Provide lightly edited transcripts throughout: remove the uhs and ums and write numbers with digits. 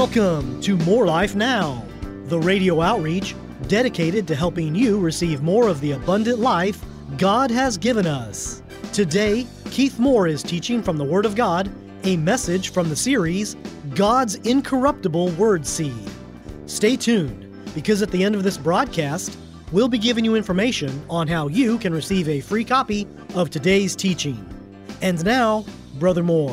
Welcome to More Life Now, the radio outreach dedicated to helping you receive more of the abundant life God has given us. Today, Keith Moore is teaching from the Word of God, a message from the series, God's Incorruptible Word Seed. Stay tuned, because at the end of this broadcast, we'll be giving you information on how you can receive a free copy of today's teaching. And now, Brother Moore.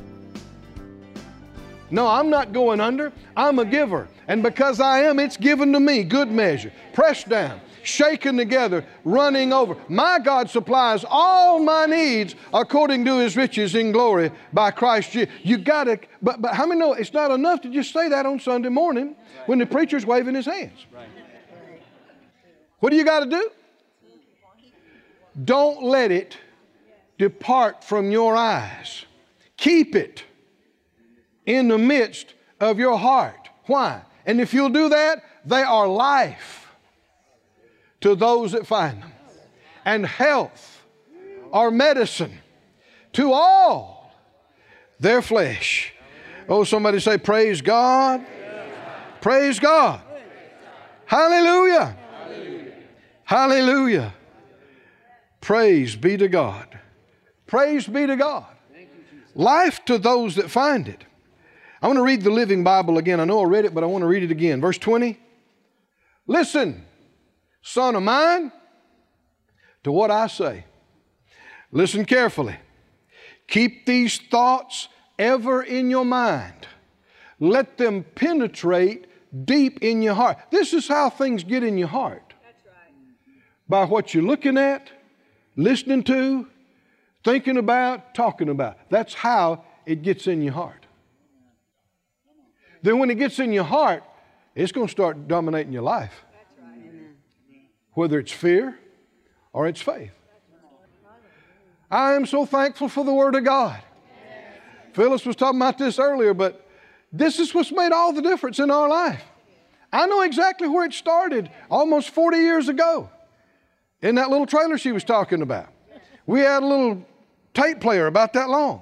No, I'm not going under. I'm a giver. And because I am, it's given to me. Good measure. Pressed down, shaken together, running over. My God supplies all my needs according to His riches in glory by Christ Jesus. You got to, but how many know it's not enough to just say that on Sunday morning when the preacher's waving his hands? What do you got to do? Don't let it depart from your eyes. Keep it in the midst of your heart. Why? And if you'll do that, they are life to those that find them, and health or medicine to all their flesh. Oh, somebody say, praise God. Praise God. Hallelujah. Hallelujah. Praise be to God. Praise be to God. Life to those that find it. I want to read the Living Bible again. I know I read it, but I want to read it again. Verse 20. Listen, son of mine, to what I say. Listen carefully. Keep these thoughts ever in your mind. Let them penetrate deep in your heart. This is how things get in your heart. That's right. By what you're looking at, listening to, thinking about, talking about. That's how it gets in your heart. Then when it gets in your heart, it's going to start dominating your life. That's right. Whether it's fear or it's faith. I am so thankful for the Word of God. Phyllis was talking about this earlier, but this is what's made all the difference in our life. I know exactly where it started almost 40 years ago in that little trailer she was talking about. We had a little tape player about that long.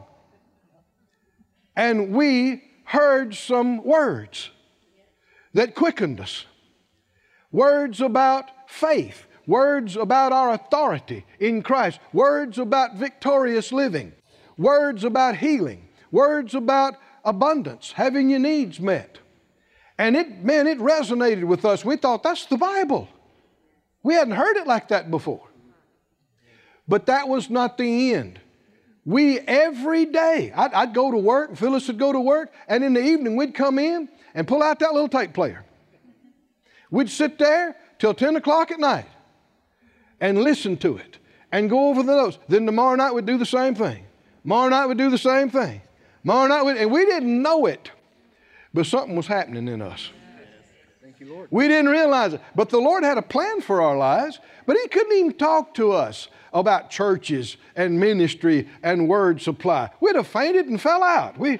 And we heard some words that quickened us. Words about faith. Words about our authority in Christ. Words about victorious living. Words about healing. Words about abundance, having your needs met. And it resonated with us. We thought, that's the Bible. We hadn't heard it like that before. But that was not the end. We, every day, I'd go to work, Phyllis would go to work, and in the evening we'd come in and pull out that little tape player. We'd sit there till 10 o'clock at night and listen to it and go over the notes. Then tomorrow night we'd do the same thing. Tomorrow night we'd do the same thing. Tomorrow night, and we didn't know it, but something was happening in us. Thank you, Lord. We didn't realize it, but the Lord had a plan for our lives, but He couldn't even talk to us about churches and ministry and word supply. We'd have fainted and fell out. He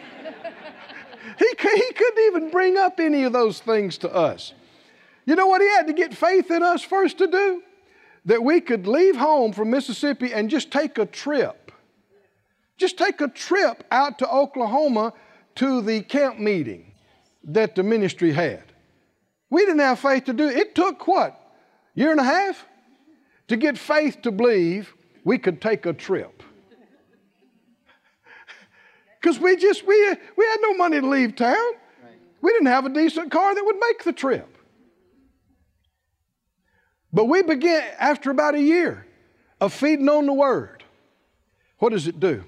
couldn't even bring up any of those things to us. You know what He had to get faith in us first to do? That we could leave home from Mississippi and just take a trip. Just take a trip out to Oklahoma to the camp meeting that the ministry had. We didn't have faith to do it. It took what? Year and a half? To get faith to believe we could take a trip. Because we had no money to leave town. We didn't have a decent car that would make the trip. But we began, after about a year of feeding on the Word, what does it do?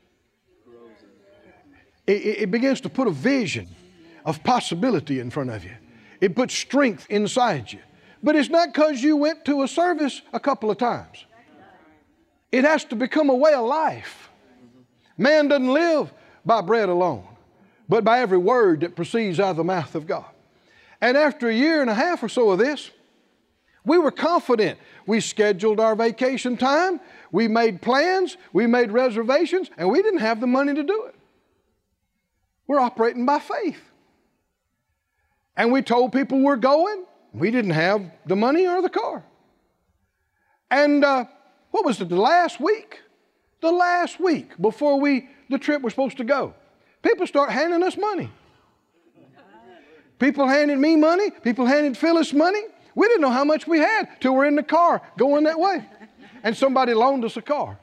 It begins to put a vision of possibility in front of you. It puts strength inside you. But it's not because you went to a service a couple of times. It has to become a way of life. Man doesn't live by bread alone, but by every word that proceeds out of the mouth of God. And after a year and a half or so of this, we were confident. We scheduled our vacation time. We made plans. We made reservations, and we didn't have the money to do it. We're operating by faith. And we told people we're going. We didn't have the money or the car. And what was it, the last week? The last week before the trip was supposed to go, people start handing us money. People handed me money. People handed Phyllis money. We didn't know how much we had till we're in the car going that way. And somebody loaned us a car.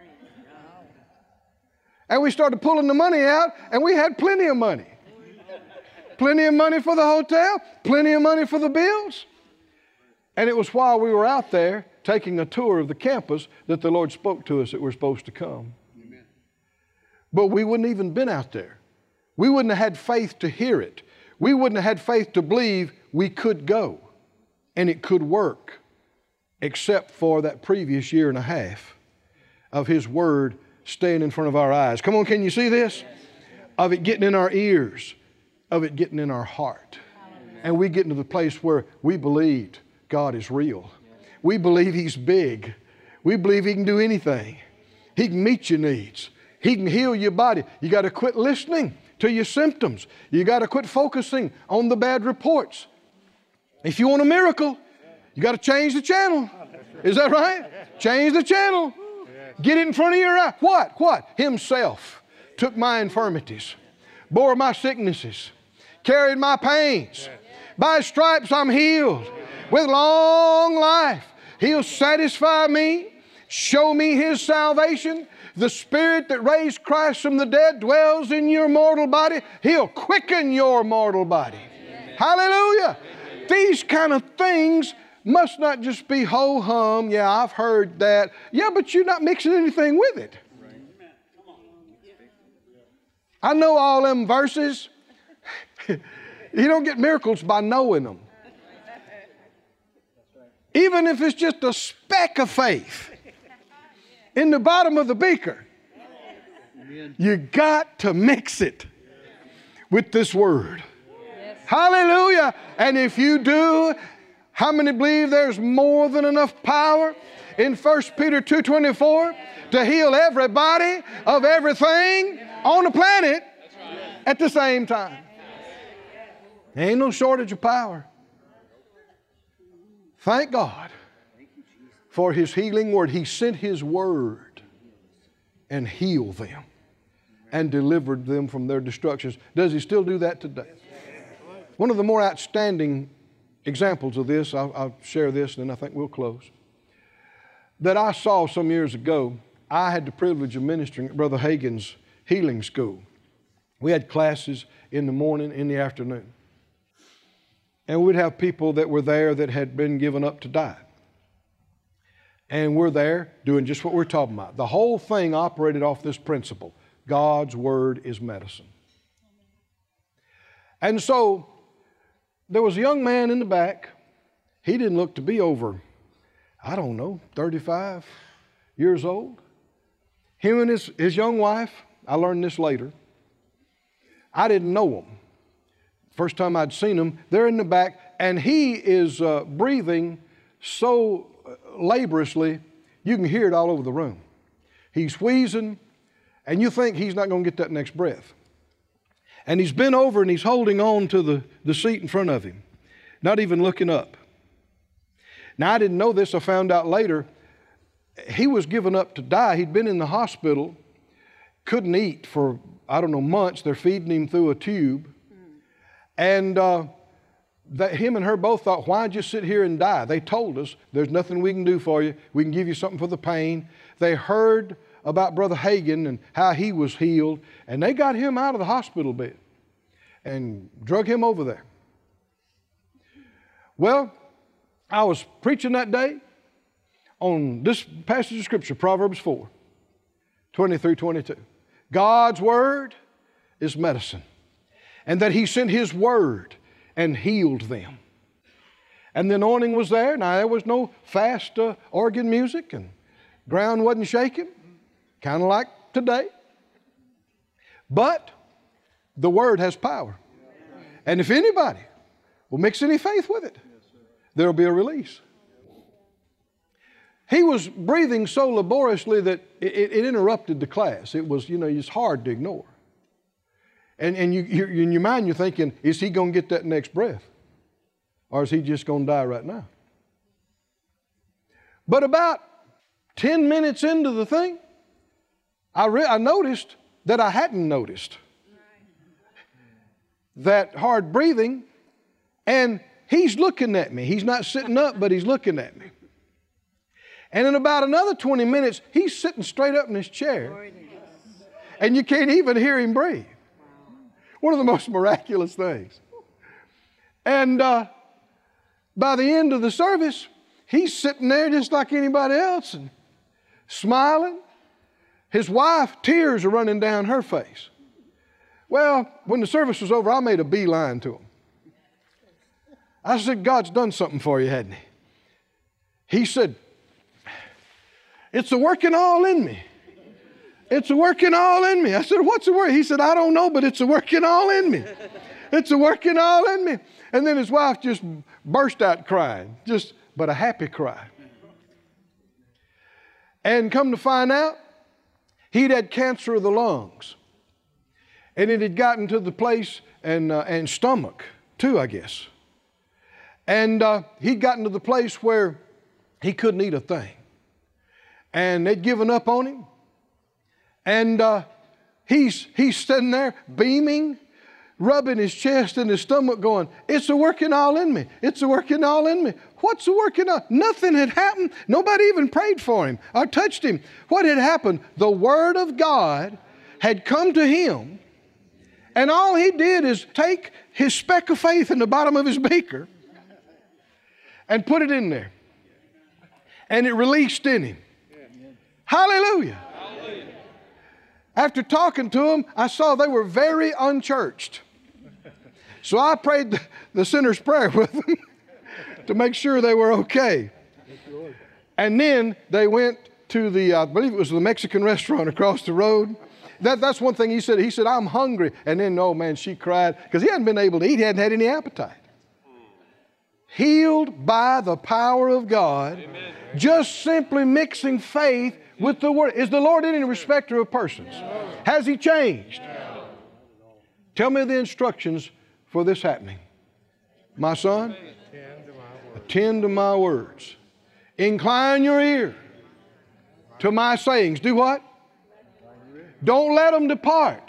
And we started pulling the money out, and we had plenty of money. Plenty of money for the hotel, plenty of money for the bills. And it was while we were out there taking a tour of the campus that the Lord spoke to us that we're supposed to come. Amen. But we wouldn't even been out there. We wouldn't have had faith to hear it. We wouldn't have had faith to believe we could go and it could work, except for that previous year and a half of His Word staying in front of our eyes. Come on, can you see this? Of it getting in our ears, of it getting in our heart. And we get into the place where we believed God is real. We believe He's big. We believe He can do anything. He can meet your needs. He can heal your body. You got to quit listening to your symptoms. You got to quit focusing on the bad reports. If you want a miracle, you got to change the channel. Is that right? Change the channel. Get it in front of your eye. What? Himself took my infirmities, bore my sicknesses, carried my pains. By His stripes I'm healed. With long life, He'll satisfy me, show me His salvation. The Spirit that raised Christ from the dead dwells in your mortal body. He'll quicken your mortal body. Amen. Hallelujah. Amen. These kind of things must not just be ho-hum. Yeah, I've heard that. Yeah, but you're not mixing anything with it. I know all them verses. You don't get miracles by knowing them. Even if it's just a speck of faith in the bottom of the beaker, you got to mix it with this Word. Yes. Hallelujah. And if you do, how many believe there's more than enough power in 1 Peter 2:24 to heal everybody of everything on the planet at the same time? There ain't no shortage of power. Thank God for His healing Word. He sent His Word and healed them and delivered them from their destructions. Does He still do that today? One of the more outstanding examples of this, I'll share this and then I think we'll close, that I saw some years ago. I had the privilege of ministering at Brother Hagin's healing school. We had classes in the morning, in the afternoon. And we'd have people that were there that had been given up to die. And we're there doing just what we're talking about. The whole thing operated off this principle. God's Word is medicine. And so there was a young man in the back. He didn't look to be over, 35 years old. Him and his young wife, I learned this later. I didn't know them. First time I'd seen him, they're in the back, and he is breathing so laboriously, you can hear it all over the room. He's wheezing, and you think he's not going to get that next breath. And he's bent over and he's holding on to the seat in front of him, not even looking up. Now, I didn't know this. I found out later. He was given up to die. He'd been in the hospital, couldn't eat for, months. They're feeding him through a tube. And him and her both thought, why just sit here and die? They told us, there's nothing we can do for you. We can give you something for the pain. They heard about Brother Hagin and how he was healed, and they got him out of the hospital bed and drug him over there. Well, I was preaching that day on this passage of Scripture, Proverbs 4, 20 through 22. God's Word is medicine, and that He sent His Word and healed them. And the anointing was there. Now, there was no fast organ music, and ground wasn't shaking, kind of like today. But the Word has power. And if anybody will mix any faith with it, there will be a release. He was breathing so laboriously that it interrupted the class. It was, it's hard to ignore. And you in your mind, you're thinking, is he going to get that next breath? Or is he just going to die right now? But about 10 minutes into the thing, I noticed that I hadn't noticed that hard breathing And he's looking at me. He's not sitting up, but he's looking at me. And in about another 20 minutes, he's sitting straight up in his chair. And you can't even hear him breathe. One of the most miraculous things. And by the end of the service, he's sitting there just like anybody else and smiling. His wife, tears are running down her face. Well, when the service was over, I made a beeline to him. I said, God's done something for you, hadn't he? He said, it's a working all in me. It's a working all in me. I said, what's the word? He said, I don't know, but it's a working all in me. It's a working all in me. And then his wife just burst out crying, but a happy cry. And come to find out, he'd had cancer of the lungs. And it had gotten to the place, and stomach too, I guess. And he'd gotten to the place where he couldn't eat a thing. And they'd given up on him. And he's sitting there beaming, rubbing his chest and his stomach going, it's a working all in me. It's a working all in me. What's a working all? Nothing had happened. Nobody even prayed for him or touched him. What had happened? The Word of God had come to him, and all he did is take his speck of faith in the bottom of his beaker and put it in there. And it released in him. Hallelujah. After talking to them, I saw they were very unchurched. So I prayed the sinner's prayer with them to make sure they were okay. And then they went to I believe it was the Mexican restaurant across the road. That's one thing he said. He said, I'm hungry. And then, oh man, she cried because he hadn't been able to eat. He hadn't had any appetite. Healed by the power of God. Amen. Just simply mixing faith with the Word. Is the Lord any respecter of persons? No. Has He changed? No. Tell me the instructions for this happening. My son, attend to my words. Incline your ear to my sayings. Do what? Don't let them depart.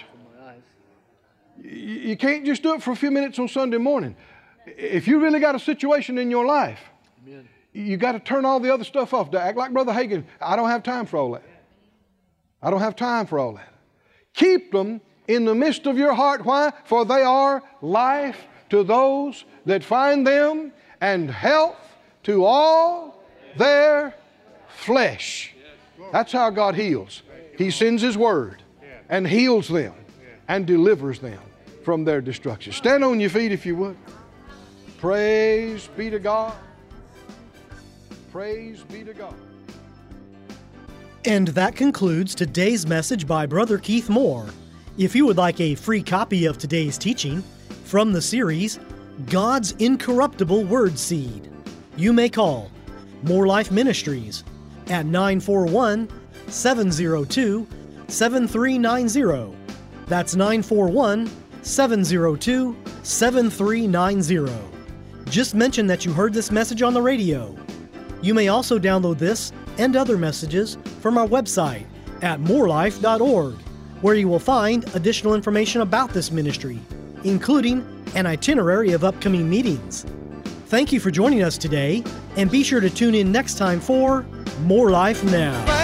You can't just do it for a few minutes on Sunday morning. If you really got a situation in your life, you got to turn all the other stuff off. To act like Brother Hagin, I don't have time for all that. I don't have time for all that. Keep them in the midst of your heart. Why? For they are life to those that find them and health to all their flesh. That's how God heals. He sends His Word and heals them and delivers them from their destruction. Stand on your feet if you would. Praise be to God. Praise be to God. And that concludes today's message by Brother Keith Moore. If you would like a free copy of today's teaching from the series, God's Incorruptible Word Seed, you may call More Life Ministries at 941-702-7390. That's 941-702-7390. Just mention that you heard this message on the radio. You may also download this and other messages from our website at morelife.org, where you will find additional information about this ministry, including an itinerary of upcoming meetings. Thank you for joining us today, and be sure to tune in next time for More Life Now.